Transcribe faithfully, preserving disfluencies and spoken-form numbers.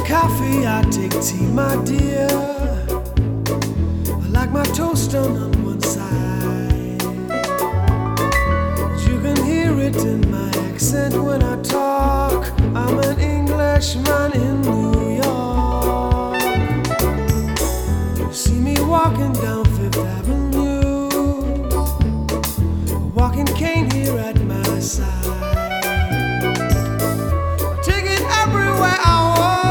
coffee, I take tea, my dear. I like my toast done